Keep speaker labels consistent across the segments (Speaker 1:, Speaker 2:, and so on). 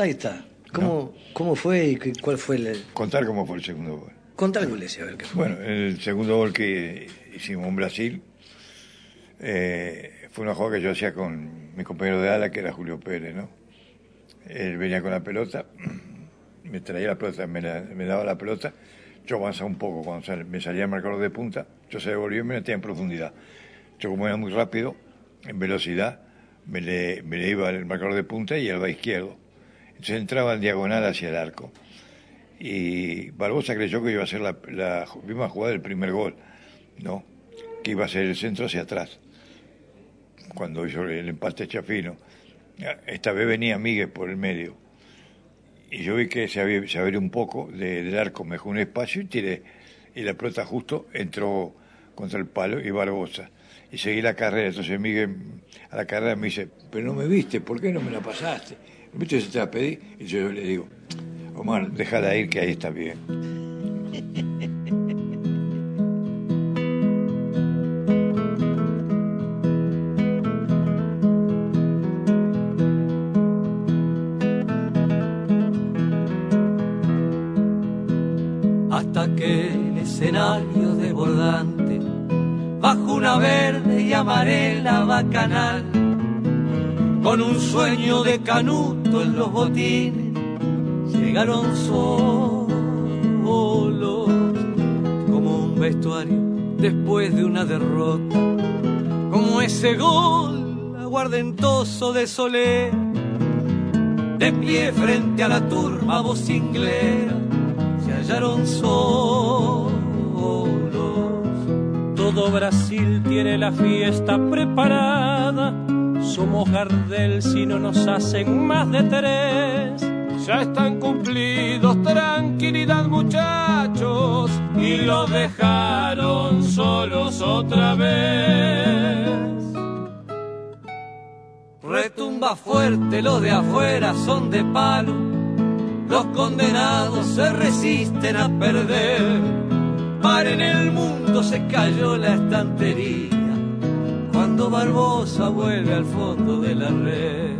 Speaker 1: Ahí está. ¿Cómo fue y cuál fue el...?
Speaker 2: Contar cómo fue el segundo gol.
Speaker 1: Contar el a ver qué fue.
Speaker 2: Bueno, el segundo gol que hicimos en Brasil fue una jugada que yo hacía con mi compañero de ala, que era Julio Pérez, ¿no? Él venía con la pelota, me traía la pelota, me daba la pelota, yo avanzaba un poco, cuando me salía el marcador de punta, yo se devolvía y me metía en profundidad. Yo, como era muy rápido, en velocidad, me le iba el marcador de punta y al va izquierdo. Entonces entraba en diagonal hacia el arco. Y Barbosa creyó que iba a ser la misma jugada del primer gol, ¿no? Que iba a ser el centro hacia atrás. Cuando hizo el empate Chafino. Esta vez venía Miguel por el medio. Y yo vi que se abrió un poco del arco, me dejó un espacio y tiré. Y la pelota justo entró contra el palo y Barbosa. Y seguí la carrera. Entonces Miguel a la carrera me dice, pero no me viste, ¿por qué no me la pasaste? ¿Viste? Se te la pedí. Y yo le digo, Omar, déjala ir, que ahí está bien.
Speaker 3: Hasta que el escenario desbordante, bajo una verde y amarela bacanal, con un sueño de Canuto en los botines, llegaron solos como un vestuario después de una derrota, como ese gol aguardentoso de Soler, de pie frente a la turba vocinglera, se hallaron solos.
Speaker 4: Todo Brasil tiene la fiesta preparada, somos Gardel si no nos hacen más de 3.
Speaker 5: Ya están cumplidos, tranquilidad muchachos, y los dejaron solos otra vez.
Speaker 3: Retumba fuerte, los de afuera son de palo, los condenados se resisten a perder. Paren el mundo, se cayó la estantería, cuando Barbosa vuelve al fondo de la red.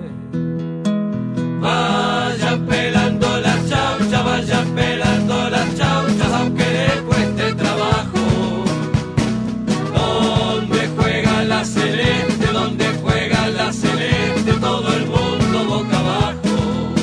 Speaker 3: Vayan pelando las chauchas, vayan pelando las chauchas, aunque les cueste trabajo. Donde juega la celeste, donde juega la celeste, todo el mundo boca abajo.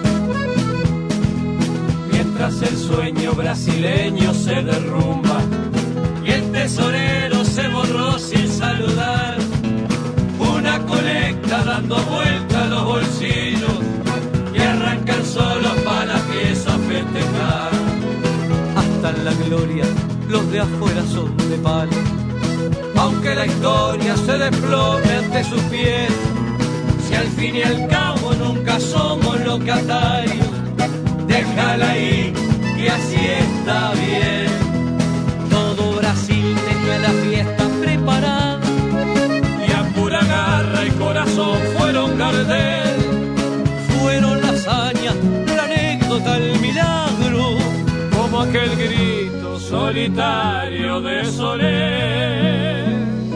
Speaker 3: Mientras el sueño brasileño se derrumba y el tesorero se borró sin saludar, una colecta dando vuelta a los bolsillos y arrancan solos para la pieza a festejar. Hasta en la gloria los de afuera son de palo, aunque la historia se desplome ante sus pies, si al fin y al cabo nunca somos locatarios, déjala ahí y así está bien. Todo Brasil tenía la fiesta preparada
Speaker 5: y a pura garra y corazón fueron Gardel.
Speaker 3: Fueron la hazaña, la anécdota, el milagro,
Speaker 5: como aquel grito solitario de Soler.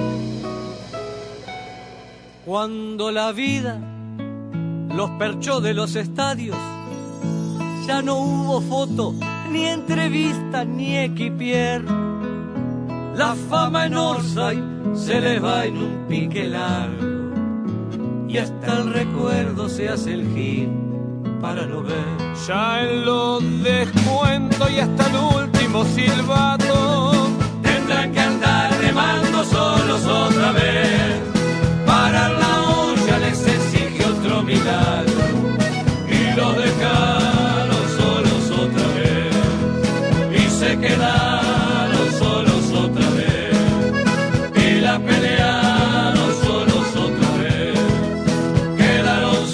Speaker 3: Cuando la vida los perchó de los estadios, ya no hubo foto, ni entrevista, ni equipier. La fama en Orsay se les va en un pique largo, y hasta el recuerdo se hace el gil para no ver.
Speaker 5: Ya en los descuentos y hasta el último silbato
Speaker 3: tendrán que andar remando solos otra vez. Parar la olla les exige otro milagro, y los dejaron solos otra vez, y se quedaron solos otra vez, y la pelearon solos otra vez, quedaron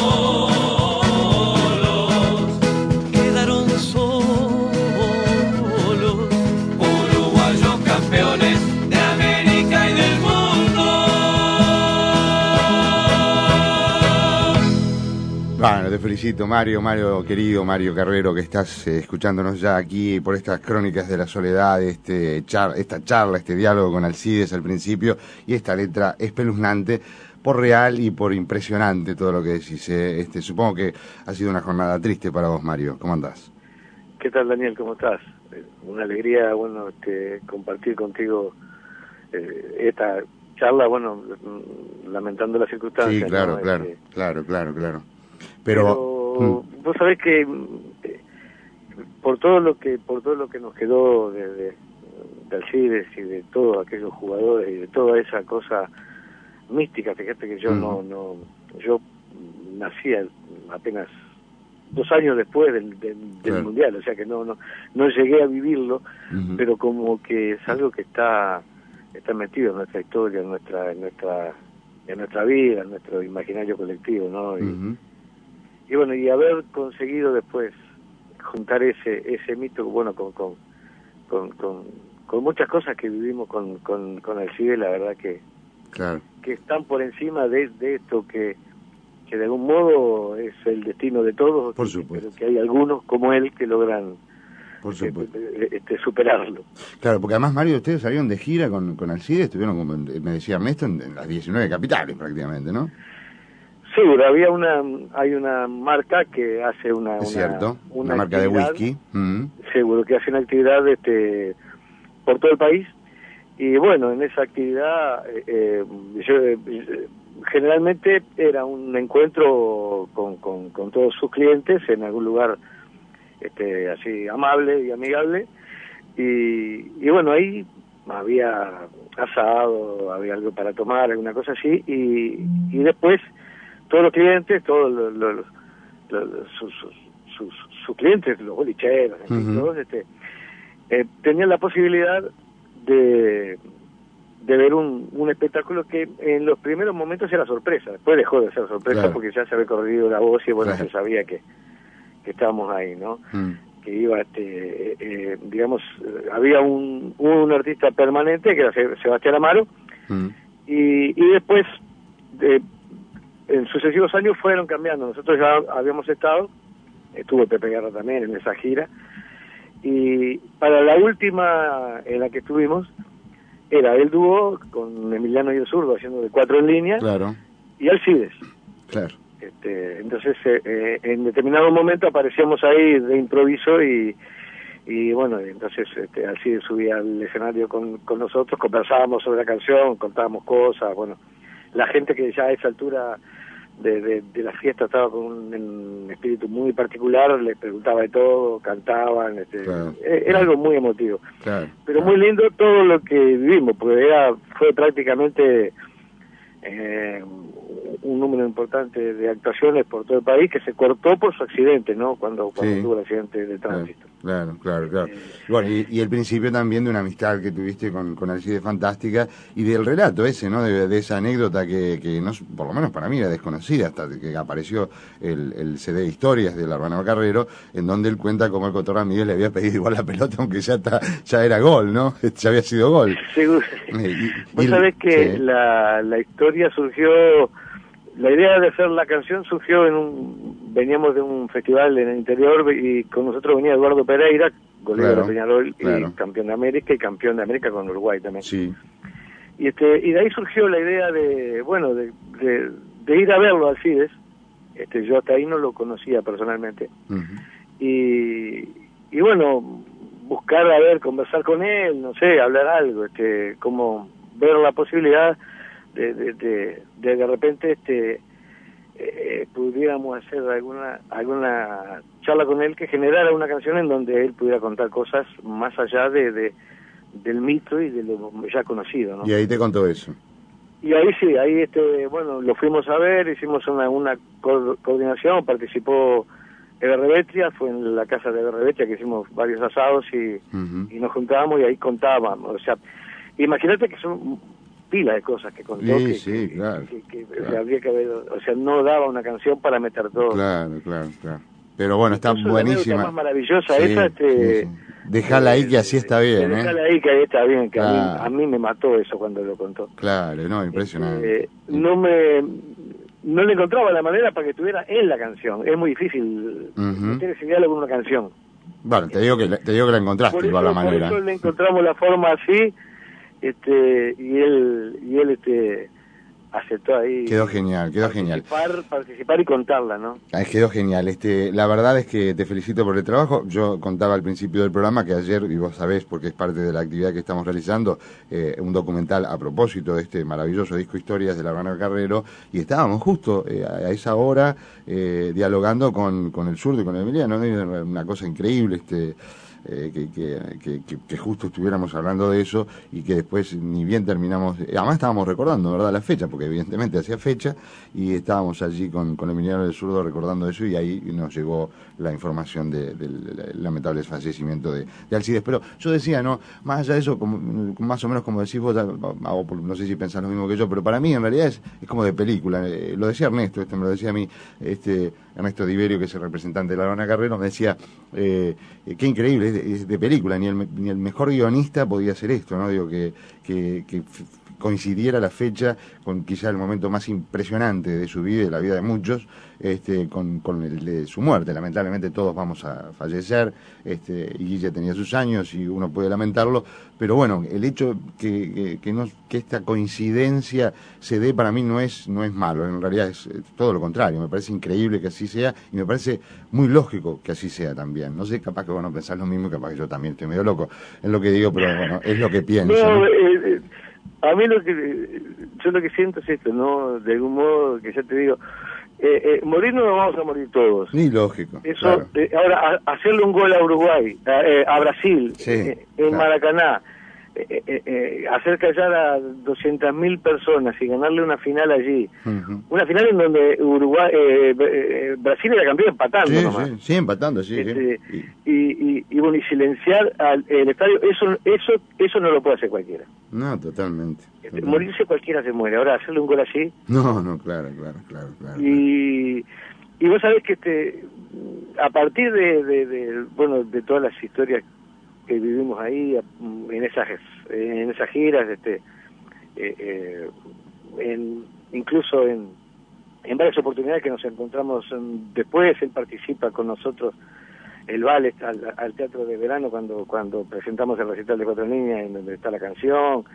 Speaker 3: solos, uruguayos campeones de América y del mundo.
Speaker 6: Bueno, te felicito, Mario querido, Mario Carrero, que estás escuchándonos ya aquí por estas crónicas de la soledad, esta charla, este diálogo con Alcides al principio y esta letra espeluznante por real y por impresionante todo lo que decís. Supongo que ha sido una jornada triste para vos, Mario. ¿Cómo andás?
Speaker 7: ¿Qué tal, Daniel? ¿Cómo estás? Una alegría, bueno, compartir contigo esta charla, bueno, lamentando las circunstancias.
Speaker 6: Sí, claro,
Speaker 7: ¿no?
Speaker 6: claro. Pero
Speaker 7: vos sabés que por todo lo que nos quedó de Alcides y de todos aquellos jugadores y de toda esa cosa mística, fíjate que yo yo nací apenas 2 años después del Mundial, o sea que no llegué a vivirlo, pero como que es algo que está metido en nuestra historia, en nuestra vida, en nuestro imaginario colectivo, ¿no? Y bueno, y haber conseguido después juntar ese mito, bueno, con muchas cosas que vivimos con Alcides, la verdad que están por encima de esto que de algún modo es el destino de todos,
Speaker 6: por supuesto,
Speaker 7: pero que hay algunos como él que logran superarlo.
Speaker 6: Claro, porque además, Mario, ustedes salieron de gira con Alcides, estuvieron, como me decía Ernesto, en las 19 capitales prácticamente, ¿no?
Speaker 7: Seguro, hay una marca que hace una
Speaker 6: marca de whisky.
Speaker 7: Seguro, que hace una actividad por todo el país. Y bueno, en esa actividad generalmente era un encuentro con todos sus clientes en algún lugar así amable y amigable. Y bueno, ahí había asado, había algo para tomar, alguna cosa así, y después todos los clientes, todos sus clientes, los bolicheros, todos tenían la posibilidad de ver un espectáculo que en los primeros momentos era sorpresa, después dejó de ser sorpresa porque ya se había corrido la voz y bueno, se sabía que estábamos ahí, ¿no? Que iba, digamos, había un artista permanente que era Sebastián Amaro, y después en sucesivos años fueron cambiando. Nosotros ya habíamos estuvo Pepe Guerra también en esa gira, y para la última en la que estuvimos era el dúo con Emiliano y el Zurdo haciendo de 4 en línea, y Alcides. Claro. Entonces en determinado momento aparecíamos ahí de improviso y bueno, entonces Alcides subía al escenario con nosotros, conversábamos sobre la canción, contábamos cosas, bueno, la gente que ya a esa altura de la fiesta estaba con un espíritu muy particular, le preguntaba de todo, cantaban, era algo muy emotivo, pero muy lindo todo lo que vivimos, porque fue prácticamente un número importante de actuaciones por todo el país que se cortó por su accidente, ¿no? Cuando tuvo el accidente de tránsito.
Speaker 6: Claro. Bueno, y el principio también de una amistad que tuviste con Alcides fantástica, y del relato ese, ¿no? De esa anécdota que no, por lo menos para mí era desconocida, hasta que apareció el CD de historias de Hermano Carrero, en donde él cuenta cómo el Cotorra Miguel le había pedido igual la pelota, aunque ya era gol, ¿no? Ya había sido gol.
Speaker 7: Seguro. Vos sabés que la historia surgió. La idea de hacer la canción surgió veníamos de un festival en el interior y con nosotros venía Eduardo Pereira, golero de Peñarol, y campeón de América, y campeón de América con Uruguay también. Sí. Y de ahí surgió la idea de ir a verlo al Alcides. Yo hasta ahí no lo conocía personalmente. Y bueno, buscar, conversar con él, no sé, hablar algo, como ver la posibilidad de repente pudiéramos hacer alguna charla con él que generara una canción en donde él pudiera contar cosas más allá del mito y de lo ya conocido, ¿no?
Speaker 6: Y ahí te contó eso.
Speaker 7: Y ahí sí, bueno, lo fuimos a ver, hicimos una coordinación, participó Eber Rebetia, fue en la casa de Eber Rebetia que hicimos varios asados y nos juntábamos y ahí contábamos, o sea, imagínate que son pila de cosas que contó
Speaker 6: claro.
Speaker 7: Habría que haber, o sea, no daba una canción para meter todo.
Speaker 6: Claro. Pero bueno, está buenísima.
Speaker 7: La más maravillosa esa,
Speaker 6: Dejala ahí que así está bien,
Speaker 7: Dejala ahí que ahí está bien, que a mí me mató eso cuando lo contó.
Speaker 6: Claro, no, impresionante.
Speaker 7: No le encontraba la manera para que estuviera en la canción. Es muy difícil meter ese diálogo en una canción.
Speaker 6: Bueno, te digo que la encontraste igual la manera.
Speaker 7: Por eso le encontramos la forma así. Y él aceptó ahí.
Speaker 6: Quedó genial.
Speaker 7: Participar y contarla, ¿no?
Speaker 6: Quedó genial. La verdad es que te felicito por el trabajo. Yo contaba al principio del programa que ayer, y vos sabés porque es parte de la actividad que estamos realizando, un documental a propósito de este maravilloso disco Historias de la Habana Carrero, y estábamos justo a esa hora dialogando con el zurdo y con Emiliano, ¿no? Una cosa increíble, que justo estuviéramos hablando de eso y que después ni bien terminamos, además estábamos recordando, ¿verdad?, la fecha, porque evidentemente hacía fecha, y estábamos allí con Emiliano del Zurdo recordando eso, y ahí nos llegó la información del lamentable fallecimiento de Alcides. Pero yo decía, no, más allá de eso, más o menos como decís vos, no sé si pensás lo mismo que yo, pero para mí en realidad es como de película. Lo decía Ernesto, me lo decía a mí, Ernesto Diverio, que es el representante de la Habana Carrero, me decía, qué increíble, es de película, ni el mejor guionista podía hacer esto, ¿no? Digo, que coincidiera la fecha con quizá el momento más impresionante de su vida y de la vida de muchos, con el de su muerte. Lamentablemente todos vamos a fallecer, y Guille tenía sus años y uno puede lamentarlo, pero bueno, el hecho que esta coincidencia se dé, para mí no es malo, en realidad es todo lo contrario. Me parece increíble que así sea, y me parece muy lógico que así sea también. No sé, capaz que vos no pensás lo mismo, capaz que yo también estoy medio loco en lo que digo, pero bueno, es lo que pienso, ¿no?
Speaker 7: A mí yo lo que siento es esto, ¿no? De algún modo, que ya te digo, morir no nos vamos a morir todos.
Speaker 6: Ni lógico.
Speaker 7: Eso, claro. Ahora, hacerle un gol a Uruguay, a Brasil,
Speaker 6: sí,
Speaker 7: en Maracaná, hacer callar a 200.000 personas y ganarle una final allí. Uh-huh. Una final en donde Brasil era campeón empatando nomás.
Speaker 6: Sí, empatando, sí.
Speaker 7: Y bueno, y silenciar el estadio, eso no lo puede hacer cualquiera.
Speaker 6: No, totalmente.
Speaker 7: Morirse cualquiera se muere. Ahora, hacerle un gol así...
Speaker 6: No, claro.
Speaker 7: Y vos sabés que a partir de todas las historias que vivimos ahí en esas giras, incluso en varias oportunidades que nos encontramos después. Él participa con nosotros, el ballet, al Teatro de Verano cuando presentamos el recital de Cuatro Niñas, en donde está la canción.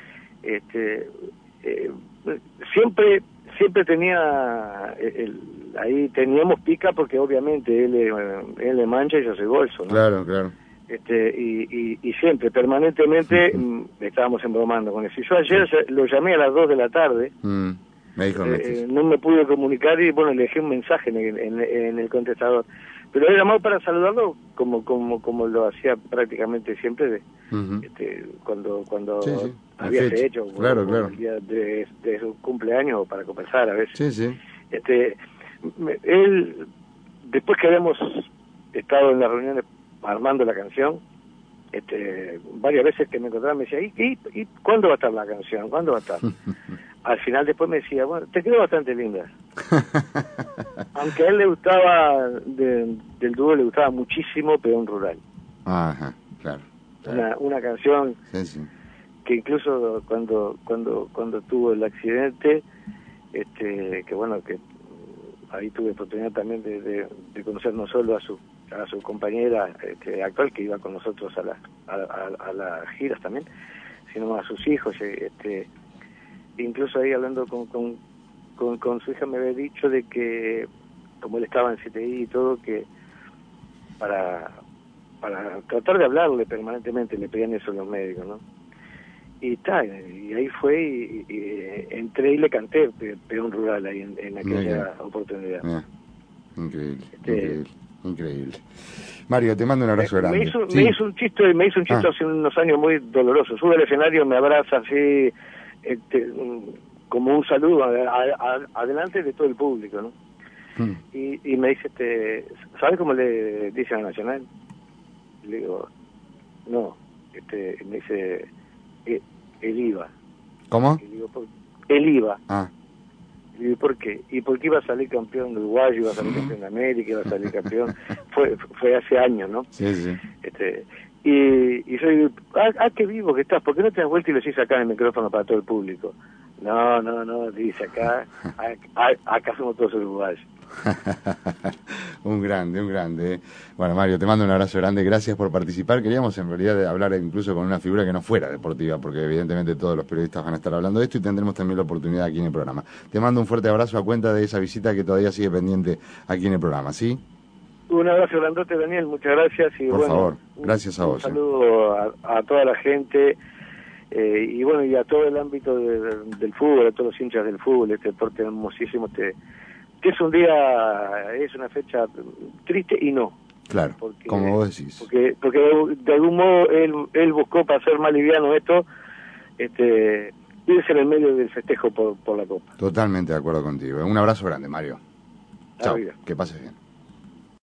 Speaker 7: Siempre tenía ahí teníamos pica, porque obviamente él le mancha y yo soy bolso, ¿no?
Speaker 6: Claro.
Speaker 7: Y siempre, permanentemente, estábamos embromando con eso. Y yo ayer lo llamé a las 2 de la tarde,
Speaker 6: me dijo
Speaker 7: no me pude comunicar, y bueno, le dejé un mensaje en el contestador. Pero he llamado para saludarlo como lo hacía prácticamente siempre, cuando
Speaker 6: sí.
Speaker 7: había hecho,
Speaker 6: claro.
Speaker 7: El día de su cumpleaños, o para conversar a veces.
Speaker 6: Sí.
Speaker 7: Él, después que habíamos estado en las reuniones armando la canción, varias veces que me encontraba me decía, ¿y cuándo va a estar la canción? ¿Cuándo va a estar? Al final después me decía, bueno, te quedó bastante linda. Aunque a él le gustaba, del dúo le gustaba muchísimo Peón Rural.
Speaker 6: Ajá, claro.
Speaker 7: Una canción
Speaker 6: sí.
Speaker 7: Que incluso cuando tuvo el accidente, que bueno, que ahí tuve oportunidad también de conocer no solo a su compañera actual, que iba con nosotros a las giras también, sino a sus hijos. Incluso ahí hablando con su hija, me había dicho de que, como él estaba en CTI y todo, que para tratar de hablarle permanentemente le pedían eso a los médicos, ¿no? Y ahí fue, y entré y le canté Peón Rural ahí en aquella oportunidad.
Speaker 6: Increíble. Mario, te mando un abrazo grande.
Speaker 7: Me hizo un chiste hace unos años muy doloroso. Sube al escenario, me abraza así, como un saludo adelante de todo el público, ¿no? Y me dice, ¿sabes cómo le dicen a Nacional? Le digo, no, me dice, el IVA.
Speaker 6: ¿Cómo?
Speaker 7: Y digo, el IVA. Y digo, ¿por qué? Y porque iba a salir campeón de Uruguay, iba a salir campeón de América, iba a salir campeón. fue hace años, ¿no?
Speaker 6: Sí.
Speaker 7: Y yo digo, qué vivo que estás, ¿por qué no te das vuelta y lo decís acá en el micrófono para todo el público? No, dice acá somos todos uruguayos.
Speaker 6: Un grande. Bueno, Mario, te mando un abrazo grande, gracias por participar. Queríamos en realidad hablar incluso con una figura que no fuera deportiva, porque evidentemente todos los periodistas van a estar hablando de esto y tendremos también la oportunidad aquí en el programa. Te mando un fuerte abrazo a cuenta de esa visita que todavía sigue pendiente aquí en el programa, ¿sí? Un
Speaker 7: abrazo grandote, Daniel, muchas gracias. Y
Speaker 6: por favor, gracias a vos.
Speaker 7: Un saludo a toda la gente. Y bueno, y a todo el ámbito del fútbol, a todos los hinchas del fútbol, este deporte hermosísimo, que es un día, es una fecha triste y no.
Speaker 6: Claro, porque, como vos decís.
Speaker 7: Porque de algún modo él buscó, para hacer más liviano esto, irse en el medio del festejo por la Copa.
Speaker 6: Totalmente de acuerdo contigo. Un abrazo grande, Mario. Chao, que pases bien.